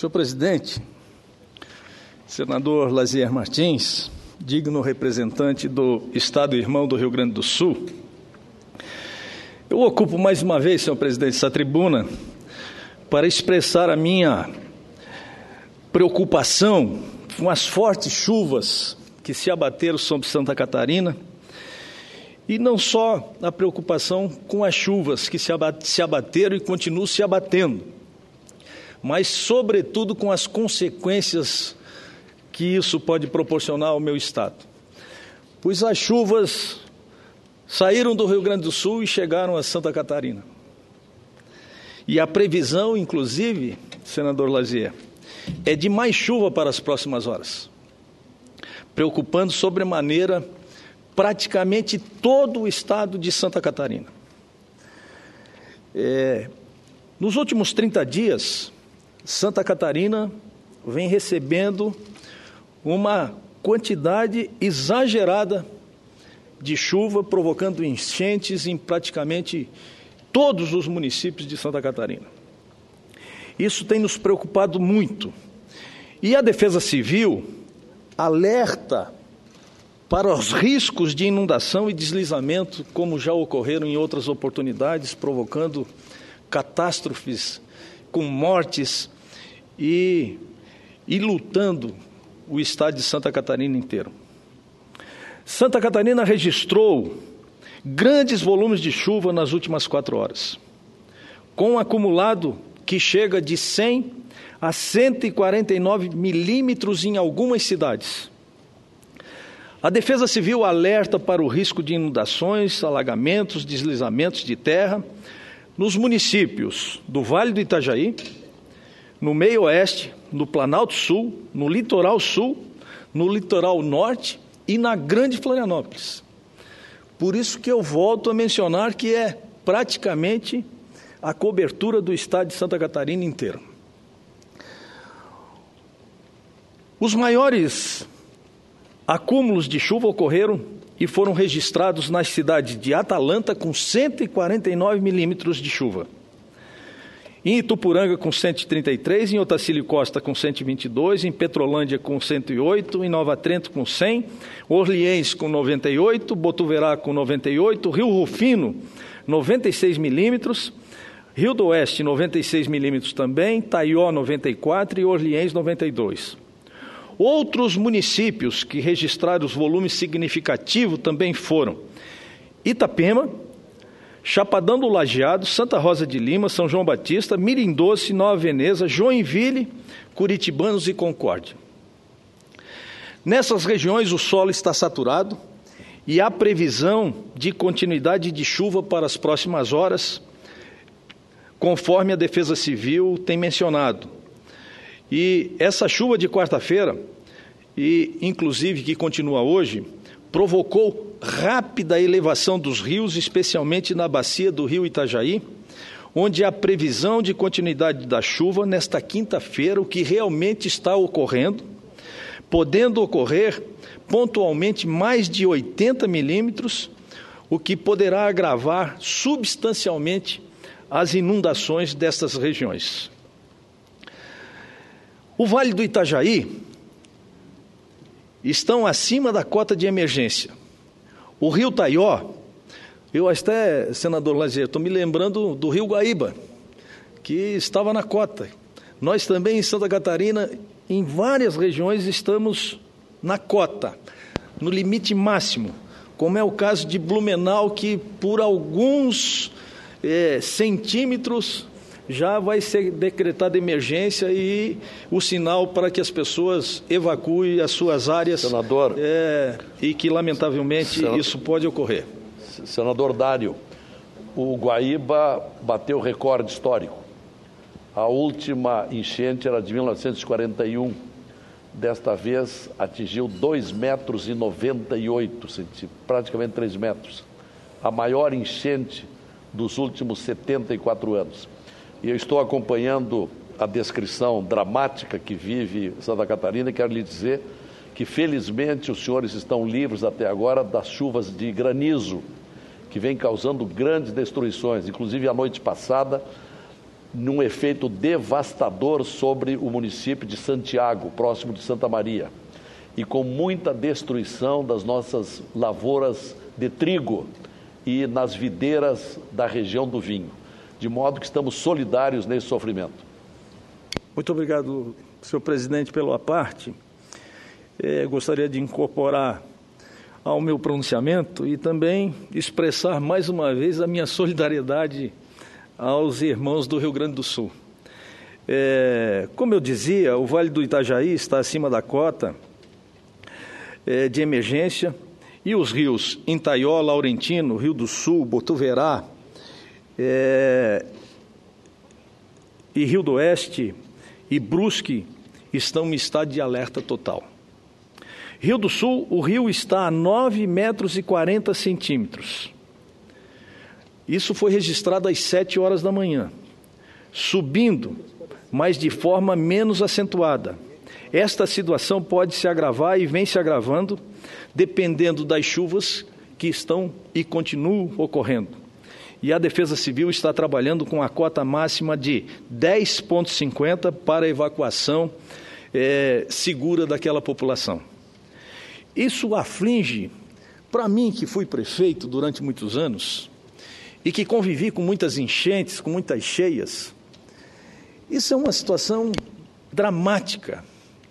Senhor presidente, senador Lazier Martins, digno representante do Estado irmão do Rio Grande do Sul, eu ocupo mais uma vez, senhor presidente, essa tribuna para expressar a minha preocupação com as fortes chuvas que se abateram sobre Santa Catarina, e não só a preocupação com as chuvas que se abateram e continuam se abatendo, mas sobretudo com as consequências que isso pode proporcionar ao meu estado. Pois as chuvas saíram do Rio Grande do Sul e chegaram a Santa Catarina. E a previsão, inclusive, senador Lazier, é de mais chuva para as próximas horas, preocupando sobremaneira praticamente todo o estado de Santa Catarina. Nos últimos 30 dias, Santa Catarina vem recebendo uma quantidade exagerada de chuva, provocando enchentes em praticamente todos os municípios de Santa Catarina. Isso tem nos preocupado muito. E a Defesa Civil alerta para os riscos de inundação e deslizamento, como já ocorreram em outras oportunidades, provocando catástrofes com mortes e lutando o estado de Santa Catarina inteiro. Santa Catarina registrou grandes volumes de chuva nas últimas 4 horas, com um acumulado que chega de 100 a 149 milímetros em algumas cidades. A Defesa Civil alerta para o risco de inundações, alagamentos, deslizamentos de terra nos municípios do Vale do Itajaí, no Meio Oeste, no Planalto Sul, no Litoral Sul, no Litoral Norte e na Grande Florianópolis. Por isso que eu volto a mencionar que é praticamente a cobertura do estado de Santa Catarina inteiro. Os maiores acúmulos de chuva ocorreram e foram registrados nas cidades de Atalanta, com 149 milímetros de chuva, em Itupuranga, com 133, em Otacílio Costa, com 122, em Petrolândia, com 108, em Nova Trento, com 100, Orleans, com 98, Botuverá, com 98, Rio Rufino, 96 milímetros, Rio do Oeste, 96 milímetros também, Taió, 94 e Orleans, 92. Outros municípios que registraram os volumes significativos também foram Itapema, Chapadão do Lajeado, Santa Rosa de Lima, São João Batista, Mirim Doce, Nova Veneza, Joinville, Curitibanos e Concórdia. Nessas regiões o solo está saturado e há previsão de continuidade de chuva para as próximas horas, conforme a Defesa Civil tem mencionado. E essa chuva de quarta-feira, e inclusive que continua hoje, provocou rápida elevação dos rios, especialmente na bacia do rio Itajaí, onde há previsão de continuidade da chuva nesta quinta-feira, o que realmente está ocorrendo, podendo ocorrer pontualmente mais de 80 milímetros, o que poderá agravar substancialmente as inundações destas regiões. O Vale do Itajaí estão acima da cota de emergência. O rio Taió, eu até, senador Lazier, estou me lembrando do rio Guaíba, que estava na cota. Nós também em Santa Catarina, em várias regiões, estamos na cota, no limite máximo, como é o caso de Blumenau, que por alguns centímetros já vai ser decretada emergência e o sinal para que as pessoas evacuem as suas áreas. Senador, e que, lamentavelmente, isso pode ocorrer. Senador Dário, o Guaíba bateu recorde histórico. A última enchente era de 1941. Desta vez atingiu 2,98 metros, praticamente 3 metros. A maior enchente dos últimos 74 anos. E eu estou acompanhando a descrição dramática que vive Santa Catarina e quero lhe dizer que, felizmente, os senhores estão livres até agora das chuvas de granizo, que vem causando grandes destruições. Inclusive, a noite passada, num efeito devastador sobre o município de Santiago, próximo de Santa Maria, e com muita destruição das nossas lavouras de trigo e nas videiras da região do vinho, de modo que estamos solidários nesse sofrimento. Muito obrigado, senhor presidente, pela parte. Gostaria de incorporar ao meu pronunciamento e também expressar mais uma vez a minha solidariedade aos irmãos do Rio Grande do Sul. Como eu dizia, o Vale do Itajaí está acima da cota de emergência e os rios Intaió, Laurentino, Rio do Sul, Botuverá e Rio do Oeste e Brusque estão em estado de alerta total. Rio do Sul, o rio está a 9,40 metros. Isso foi registrado às 7 horas da manhã, subindo, mas de forma menos acentuada. Esta situação pode se agravar e vem se agravando, dependendo das chuvas que estão e continuam ocorrendo. E a Defesa Civil está trabalhando com a cota máxima de 10,50 para a evacuação segura daquela população. Isso aflige, para mim que fui prefeito durante muitos anos e que convivi com muitas enchentes, com muitas cheias, isso é uma situação dramática.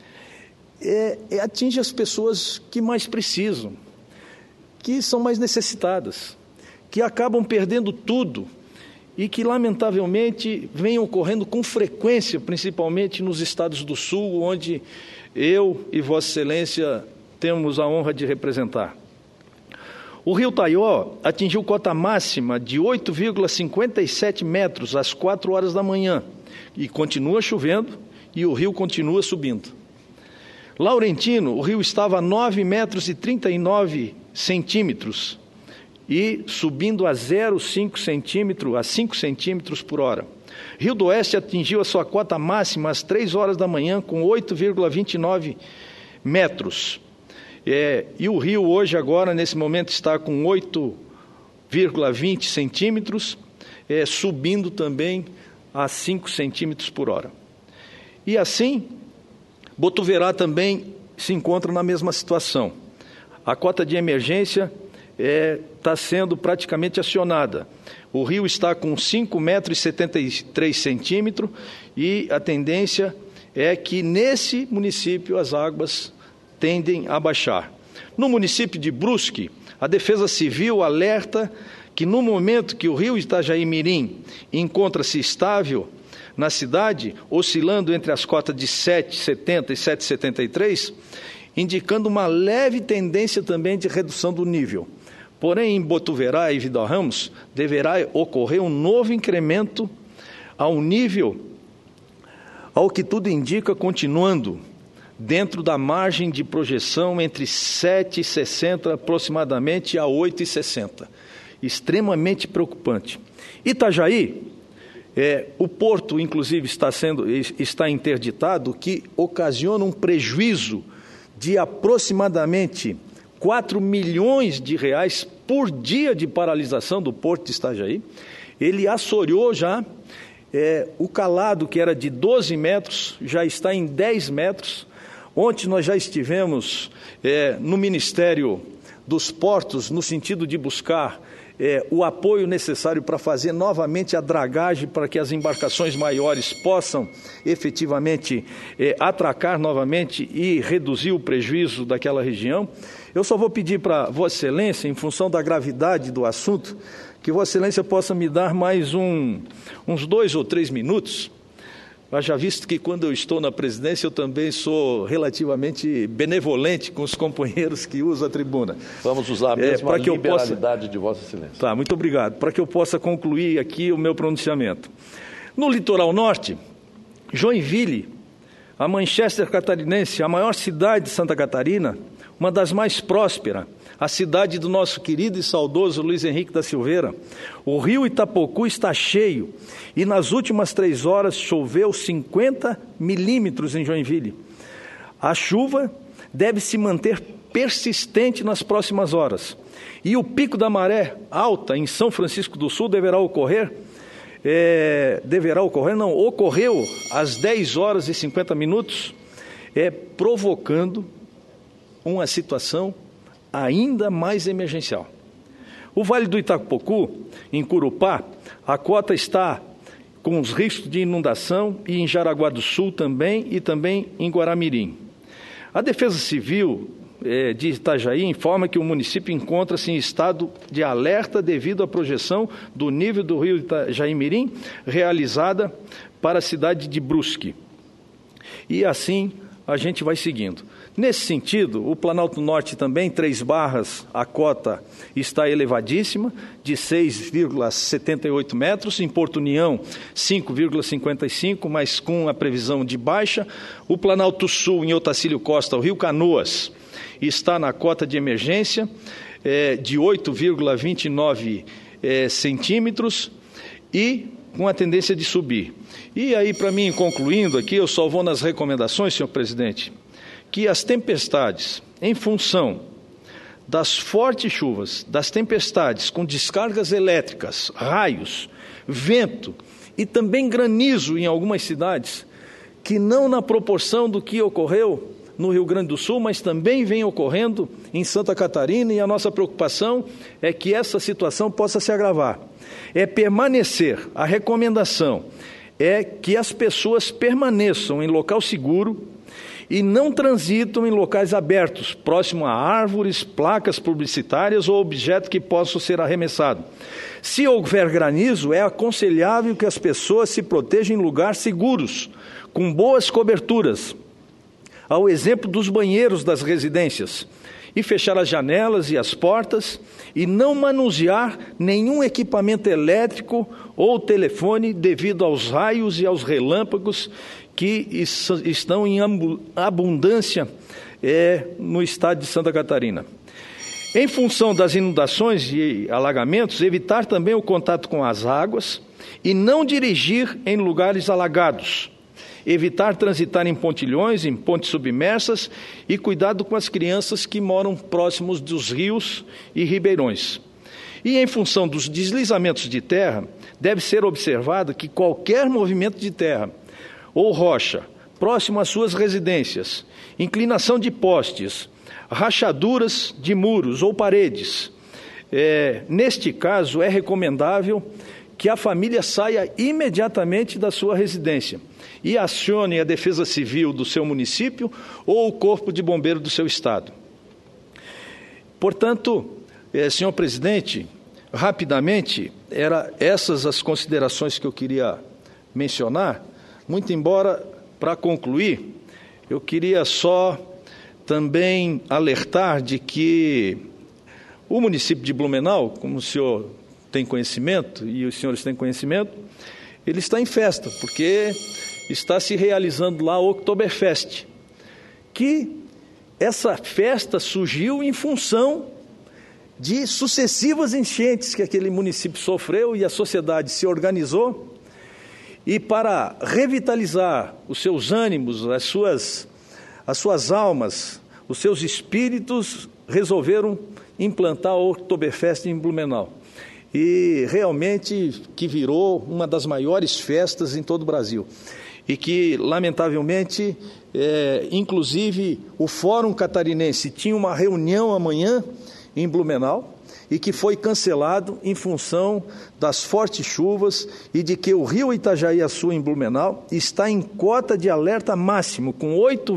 Atinge as pessoas que mais precisam, que são mais necessitadas, que acabam perdendo tudo e que, lamentavelmente, vem ocorrendo com frequência, principalmente nos estados do Sul, onde eu e Vossa Excelência temos a honra de representar. O rio Taió atingiu cota máxima de 8,57 metros às 4 horas da manhã e continua chovendo e o rio continua subindo. Laurentino, o rio estava a 9,39 metros e subindo a 0,5 centímetro, a 5 centímetros por hora. Rio do Oeste atingiu a sua cota máxima às 3 horas da manhã com 8,29 metros. E o rio hoje, agora, nesse momento, está com 8,20 centímetros, subindo também a 5 centímetros por hora. E assim, Botuverá também se encontra na mesma situação. A cota de emergência está sendo praticamente acionada. O rio está com 5,73 metros e a tendência é que nesse município as águas tendem a baixar. No município de Brusque, a Defesa Civil alerta que no momento que o rio Itajaí-Mirim encontra-se estável na cidade, oscilando entre as cotas de 7,70 e 7,73, indicando uma leve tendência também de redução do nível. Porém, em Botuverá e Vidal Ramos, deverá ocorrer um novo incremento ao nível, ao que tudo indica, continuando dentro da margem de projeção entre 7,60 aproximadamente a 8,60. Extremamente preocupante. Itajaí, o porto, inclusive, está interditado, o que ocasiona um prejuízo de aproximadamente 4 milhões de reais por dia de paralisação do porto de Itajaí. Ele assoreou já, o calado, que era de 12 metros, já está em 10 metros. Ontem nós já estivemos no Ministério dos Portos, no sentido de buscar o apoio necessário para fazer novamente a dragagem, para que as embarcações maiores possam efetivamente atracar novamente e reduzir o prejuízo daquela região. Eu só vou pedir para Vossa Excelência, em função da gravidade do assunto, que Vossa Excelência possa me dar mais uns 2 ou 3 minutos, já visto que quando eu estou na presidência eu também sou relativamente benevolente com os companheiros que usam a tribuna. Vamos usar a mesma liberalidade de Vossa Excelência. Tá, muito obrigado. Para que eu possa concluir aqui o meu pronunciamento. No litoral norte, Joinville, a Manchester catarinense, a maior cidade de Santa Catarina, uma das mais prósperas, a cidade do nosso querido e saudoso Luiz Henrique da Silveira. O rio Itapocu está cheio e nas últimas 3 horas choveu 50 milímetros em Joinville. A chuva deve se manter persistente nas próximas horas. E o pico da maré alta em São Francisco do Sul deverá ocorrer deverá ocorrer, não, ocorreu às 10 horas e 50 minutos, provocando uma situação ainda mais emergencial. O Vale do Itapocu, em Curupá, a cota está com os riscos de inundação, e em Jaraguá do Sul também, e também em Guaramirim. A Defesa Civil de Itajaí informa que o município encontra-se em estado de alerta devido à projeção do nível do rio Itajaí-Mirim, realizada para a cidade de Brusque. E assim a gente vai seguindo. Nesse sentido, o Planalto Norte também, 3 barras, a cota está elevadíssima, de 6,78 metros, em Porto União, 5,55, mas com a previsão de baixa. O Planalto Sul, em Otacílio Costa, o Rio Canoas, está na cota de emergência, de 8,29 centímetros, e com a tendência de subir. E aí, para mim, concluindo aqui, eu só vou nas recomendações, senhor presidente, que as tempestades, em função das fortes chuvas, das tempestades com descargas elétricas, raios, vento e também granizo em algumas cidades, que não na proporção do que ocorreu no Rio Grande do Sul, mas também vem ocorrendo em Santa Catarina, e a nossa preocupação é que essa situação possa se agravar. Permanecer, a recomendação é que as pessoas permaneçam em local seguro e não transitam em locais abertos, próximo a árvores, placas publicitárias ou objetos que possam ser arremessados. Se houver granizo, é aconselhável que as pessoas se protejam em lugares seguros, com boas coberturas, ao exemplo dos banheiros das residências, e fechar as janelas e as portas, e não manusear nenhum equipamento elétrico ou telefone devido aos raios e aos relâmpagos que estão em abundância no estado de Santa Catarina. Em função das inundações e alagamentos, evitar também o contato com as águas e não dirigir em lugares alagados. Evitar transitar em pontilhões, em pontes submersas, e cuidado com as crianças que moram próximos dos rios e ribeirões. E em função dos deslizamentos de terra, deve ser observado que qualquer movimento de terra ou rocha próximo às suas residências, inclinação de postes, rachaduras de muros ou paredes, neste caso é recomendável que a família saia imediatamente da sua residência e acione a Defesa Civil do seu município ou o Corpo de Bombeiro do seu estado. Portanto, senhor presidente, rapidamente, eram essas as considerações que eu queria mencionar. Muito embora, para concluir, eu queria só também alertar de que o município de Blumenau, como o senhor tem conhecimento, e os senhores têm conhecimento, ele está em festa, porque está se realizando lá o Oktoberfest, que essa festa surgiu em função de sucessivas enchentes que aquele município sofreu, e a sociedade se organizou, e para revitalizar os seus ânimos, as suas almas, os seus espíritos, resolveram implantar o Oktoberfest em Blumenau. E realmente que virou uma das maiores festas em todo o Brasil. E que, lamentavelmente, inclusive o Fórum Catarinense tinha uma reunião amanhã em Blumenau, e que foi cancelado em função das fortes chuvas e de que o rio Itajaí-Açu, em Blumenau, está em cota de alerta máximo, com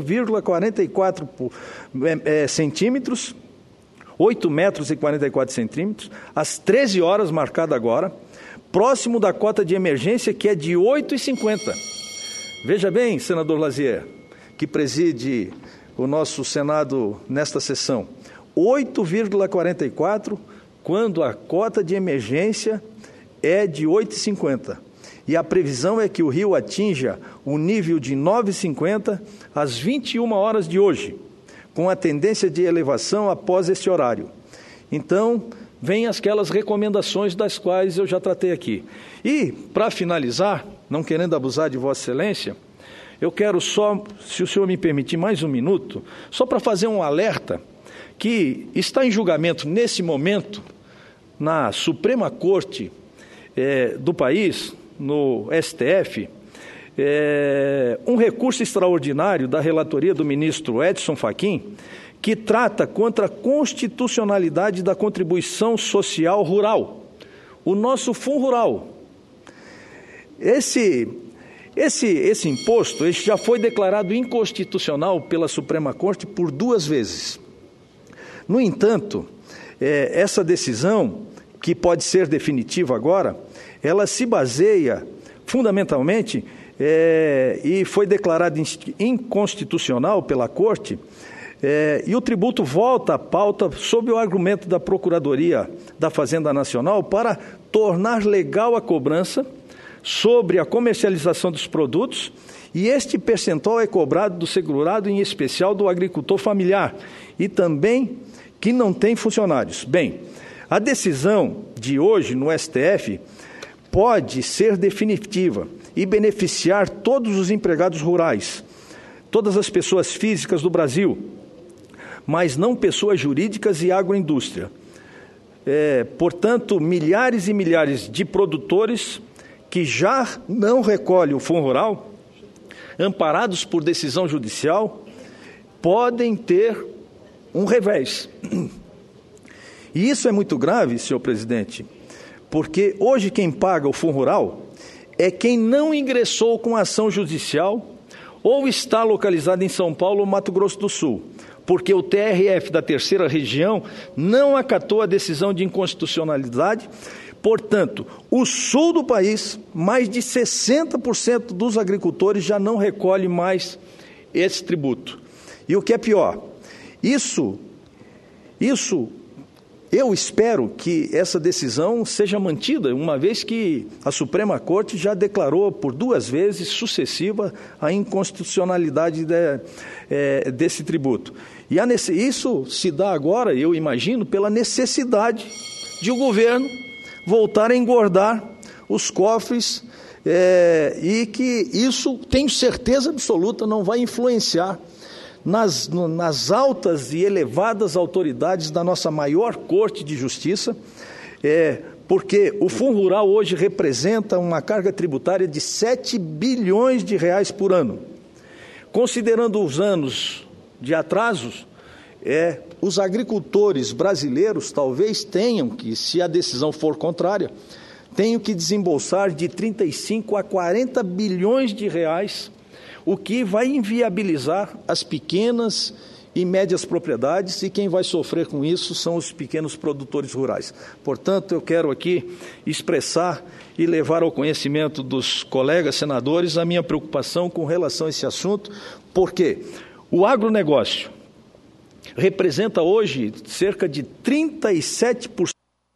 8,44 centímetros, 8 metros e 44 centímetros, às 13 horas, marcada agora, próximo da cota de emergência, que é de 8,50. Veja bem, senador Lazier, que preside o nosso Senado nesta sessão, 8,44, quando a cota de emergência é de 8,50. E a previsão é que o rio atinja o nível de 9,50 às 21 horas de hoje, com a tendência de elevação após esse horário. Então, vem aquelas recomendações das quais eu já tratei aqui. E, para finalizar, não querendo abusar de Vossa Excelência, eu quero só, se o senhor me permitir mais um minuto, só para fazer um alerta, que está em julgamento nesse momento, na Suprema Corte do país, no STF um recurso extraordinário da relatoria do ministro Edson Fachin, que trata contra a constitucionalidade da contribuição social rural, o nosso Fundo Rural. Esse imposto já foi declarado inconstitucional pela Suprema Corte por 2 vezes. No entanto, essa decisão, que pode ser definitiva agora, ela se baseia fundamentalmente e foi declarada inconstitucional pela Corte, e o tributo volta à pauta sob o argumento da Procuradoria da Fazenda Nacional para tornar legal a cobrança sobre a comercialização dos produtos, e este percentual é cobrado do segurado, em especial do agricultor familiar, e também que não tem funcionários. Bem, a decisão de hoje no STF pode ser definitiva e beneficiar todos os empregados rurais, todas as pessoas físicas do Brasil, mas não pessoas jurídicas e agroindústria. Portanto, milhares e milhares de produtores que já não recolhem o Fundo Rural, amparados por decisão judicial, podem ter um revés. E isso é muito grave, senhor presidente, porque hoje quem paga o Fundo Rural é quem não ingressou com ação judicial ou está localizado em São Paulo ou Mato Grosso do Sul, porque o TRF da 3ª Região não acatou a decisão de inconstitucionalidade. Portanto, o sul do país, mais de 60% dos agricultores já não recolhem mais esse tributo. E o que é pior, isso eu espero que essa decisão seja mantida, uma vez que a Suprema Corte já declarou por 2 vezes sucessivas a inconstitucionalidade desse tributo. E isso se dá agora, eu imagino, pela necessidade de o governo voltar a engordar os cofres, e que isso, tenho certeza absoluta, não vai influenciar nas altas e elevadas autoridades da nossa maior Corte de Justiça, porque o Fundo Rural hoje representa uma carga tributária de 7 bilhões de reais por ano. Considerando os anos de atrasos, os agricultores brasileiros talvez tenham que, se a decisão for contrária, tenham que desembolsar de 35 a 40 bilhões de reais, o que vai inviabilizar as pequenas e médias propriedades, e quem vai sofrer com isso são os pequenos produtores rurais. Portanto, eu quero aqui expressar e levar ao conhecimento dos colegas senadores a minha preocupação com relação a esse assunto, porque o agronegócio representa hoje cerca de 37%,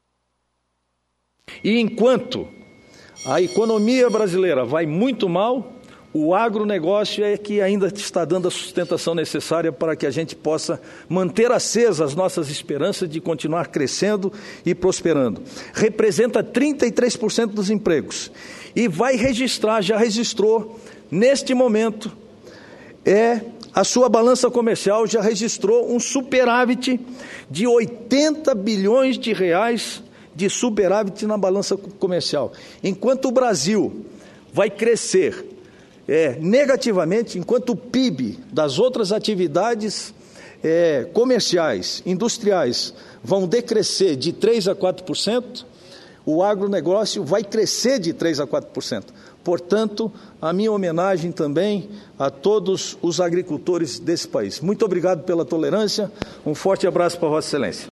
e enquanto a economia brasileira vai muito mal, o agronegócio é que ainda está dando a sustentação necessária para que a gente possa manter acesas as nossas esperanças de continuar crescendo e prosperando. Representa 33% dos empregos e vai registrar, já registrou, neste momento, a sua balança comercial já registrou um superávit de 80 bilhões de reais de superávit na balança comercial. Enquanto o Brasil vai crescer negativamente, enquanto o PIB das outras atividades comerciais, industriais, vão decrescer de 3% a 4%, o agronegócio vai crescer de 3% a 4%. Portanto, a minha homenagem também a todos os agricultores desse país. Muito obrigado pela tolerância, um forte abraço para Vossa Excelência.